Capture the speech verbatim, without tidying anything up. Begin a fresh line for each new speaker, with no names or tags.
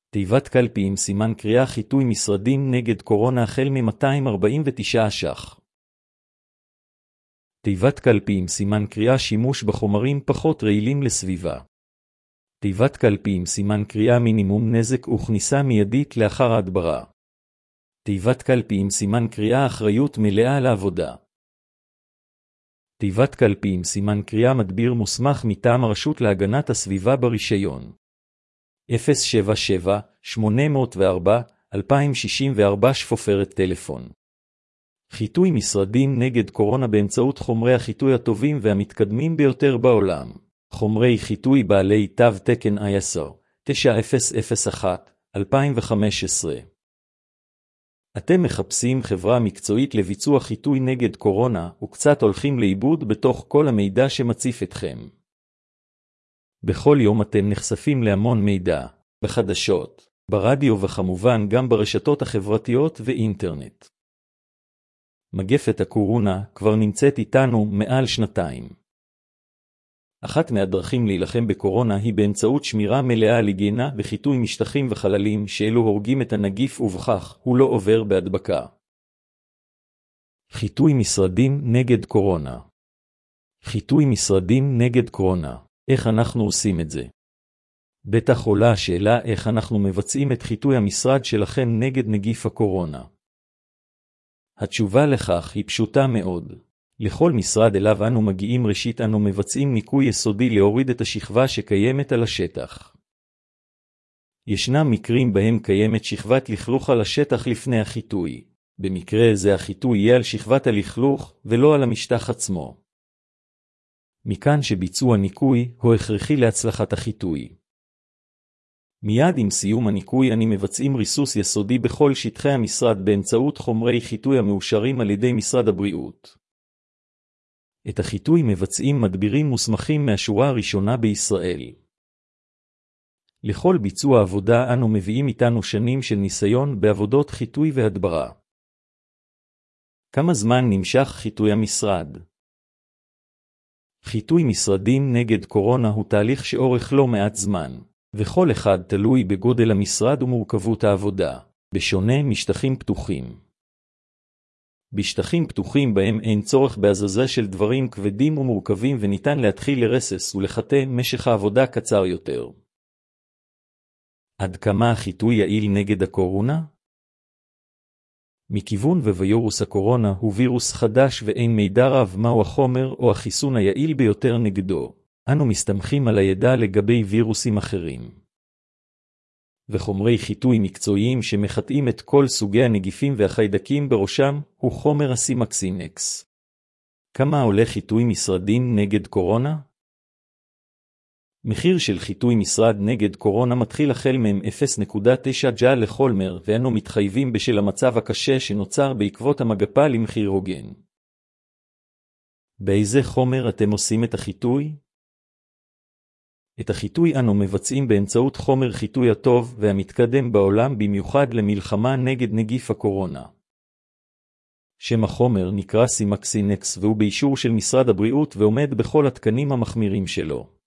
תיבת קלפי עם סימן קריאה חיטוי משרדים נגד קורונה החל מ-מאתיים ארבעים ותשעה ש"ח. תיבת קלפי עם סימן קריאה שימוש בחומרים פחות רעילים לסביבה. תיבת קלפי עם סימן קריאה מינימום נזק וכניסה מיידית לאחר ההדברה. תיבת קלפי עם סימן קריאה אחריות מלאה לעבודה. תיבת קלפי עם סימן קריאה מדביר מוסמך מטעם הרשות להגנת הסביבה ברישיון. אפס שבע שבע שמונה אפס ארבע אלפיים שישים וארבע שפופרת טלפון. חיטוי משרדים נגד קורונה באמצעות חומרי החיטוי הטובים והמתקדמים ביותר בעולם. חומרי חיטוי בעלי תו תקן איי אס או תשע אפס אפס אחת אלפיים וחמש עשרה. אתם מחפשים חברה מקצועית לביצוע חיטוי נגד קורונה וקצת הולכים לאיבוד בתוך כל המידע שמציף אתכם. בכל יום אתם נחשפים להמון מידע, בחדשות, ברדיו וכמובן גם ברשתות החברתיות ואינטרנט. מגפת הקורונה כבר נמצאת איתנו מעל שנתיים. אחת מהדרכים להילחם בקורונה היא באמצעות שמירה מלאה על היגיינה וחיטוי משטחים וחללים שאלו הורגים את הנגיף ובכך הוא לא עובר בהדבקה. חיטוי משרדים נגד קורונה. חיטוי משרדים נגד קורונה. איך אנחנו עושים את זה? בטח עולה השאלה איך אנחנו מבצעים את חיטוי המשרד שלכם נגד נגיף הקורונה. התשובה לכך היא פשוטה מאוד. לכל משרד אליו אנו מגיעים ראשית אנו מבצעים ניקוי יסודי להוריד את השכבה שקיימת על השטח. ישנם מקרים בהם קיימת שכבת לכלוך על השטח לפני החיטוי. במקרה זה החיטוי יהיה על שכבת הלכלוך ולא על המשטח עצמו. מכאן שביצוע ניקוי הוא הכרחי להצלחת החיטוי. מיד עם סיום הניקוי אני מבצעים ריסוס יסודי בכל שטחי המשרד באמצעות חומרי חיטוי המאושרים על ידי משרד הבריאות. את החיטוי מבצעים מדבירים מוסמכים מהשורה הראשונה בישראל. לכל ביצוע עבודה אנו מביאים איתנו שנים של ניסיון בעבודות חיטוי והדברה. כמה זמן נמשך חיטוי המשרד? חיטוי משרדים נגד קורונה הוא תהליך שאורך לא מעט זמן, וכל אחד תלוי בגודל המשרד ומורכבות העבודה, בשונה משטחים פתוחים. בשטחים פתוחים בהם אין צורך בהזזה של דברים כבדים ומורכבים וניתן להתחיל לרסס ולחטא משך העבודה קצר יותר. עד כמה החיטוי יעיל נגד הקורונה? מכיוון ווירוס הקורונה הוא וירוס חדש ואין מידע רב מהו החומר או החיסון היעיל ביותר נגדו. אנו מסתמכים על הידע לגבי וירוסים אחרים. וחומרי חיטוי מקצועיים שמחטאים את כל סוגי הנגיפים והחיידקים בראשם הוא חומר הסימקסינקס. כמה עולה חיטוי משרדים נגד קורונה? מחיר של חיטוי משרד נגד קורונה מתחיל החל מ-אפס נקודה תשע ג'ל לכל מר ואנו מתחייבים בשל המצב הקשה שנוצר בעקבות המגפה למחיר הוגן. באיזה חומר אתם עושים את החיטוי? את החיטוי אנו מבצעים באמצעות חומר חיטוי הטוב והמתקדם בעולם במיוחד למלחמה נגד נגיף הקורונה. שם החומר נקרא סימקסינקס והוא באישור של משרד הבריאות ועומד בכל התקנים המחמירים שלו.